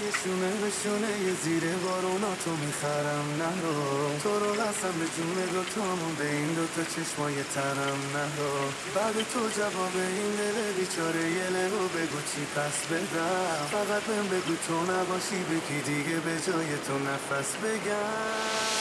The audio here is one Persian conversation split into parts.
قدمای شونه به شونه یه زیر بارونا تو میخرم نرو، تو رو قسم به جون دوتامون به این دوتا چشمای ترم نرو. بعد تو جواب این دل بیچاره یه لهو بگو چی پس بدم، فقط بهم بگو تو نباشی بکی دیگه به جای تو نفس بگم.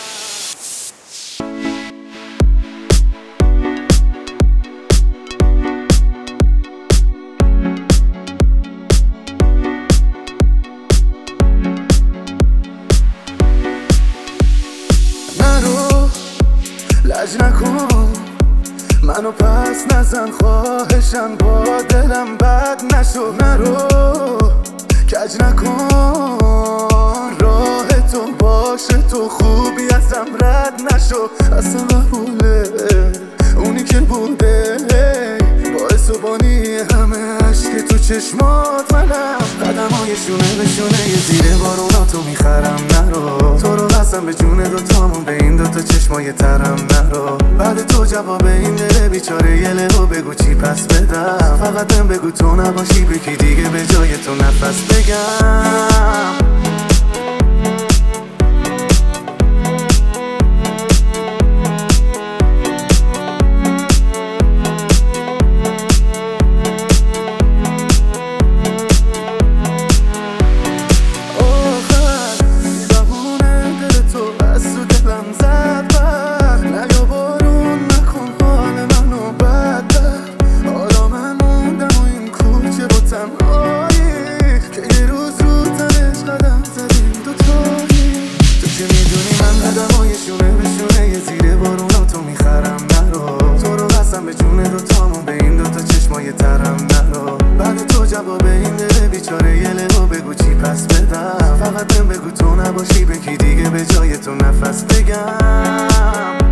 لج نکن منو پس نزن خواهشم، با دلم بد نشو. نرو کج نکن راه تو باشه، تو خوبی ازم رد نشو. اصلا قبوله اونی که بوده باعث و بانی همه عشق تو چشمات منم. قدمای شونه به شونه یه زیر بارونا تو میخرم نرو، تو رو قسم به جون دوتامون به این دوتا چشمای ترم نرو. بعد تو جواب این دل بیچاره یه لهو بگو چی پس بدم، فقط بهم بگو تو نباشی بکی دیگه به جای تو نفس بگم. قدمای شونه به شونه یه زیر بارونا تو میخرم نرو، تو رو قسم به جون دوتامون به این دوتا چشمای ترم نرو. بعد تو جواب این دل بیچاره یه لهو بگو چی پس بدم، فقط بهم بگو تو نباشی بکی دیگه به جای تو نفس بگم.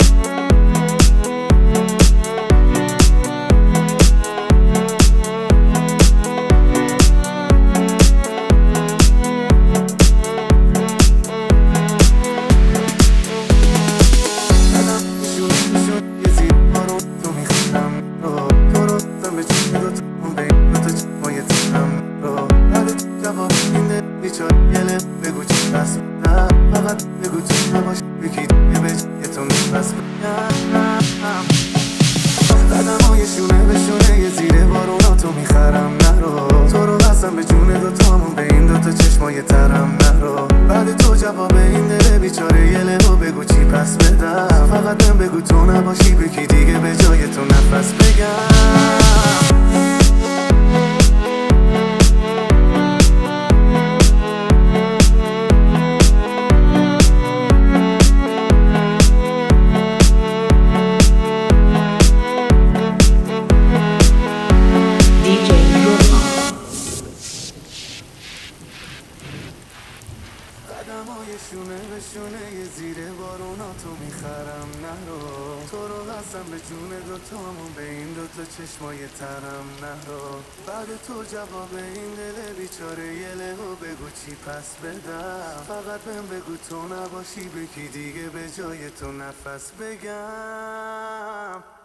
بگو چی پس بدم، فقط بگو تو نباشی بکی دیگه به جای تو نفس بگم. قدمای شونه به شونه یه زیر بارونا تو میخرم نرو، تو رو قسم به جون دوتامون به این دوتا چشمای ترم نرو. بعد تو جواب این دل بیچاره یه لهو بگو چی پس بدم، فقط بهم بگو تو نباشی بکی دیگه به جای تو نفس بگم. قدمای شونه به شونه یه زیر بارونا تو میخرم نرو، تو رو قسم به جون دوتامون به این دوتا چشمای ترم نرو. بعد تو جواب این دل بیچاره یه لهو بگو چی پس بدم، فقط بهم بگو تو نباشی بکی دیگه به جای تو نفس بگم.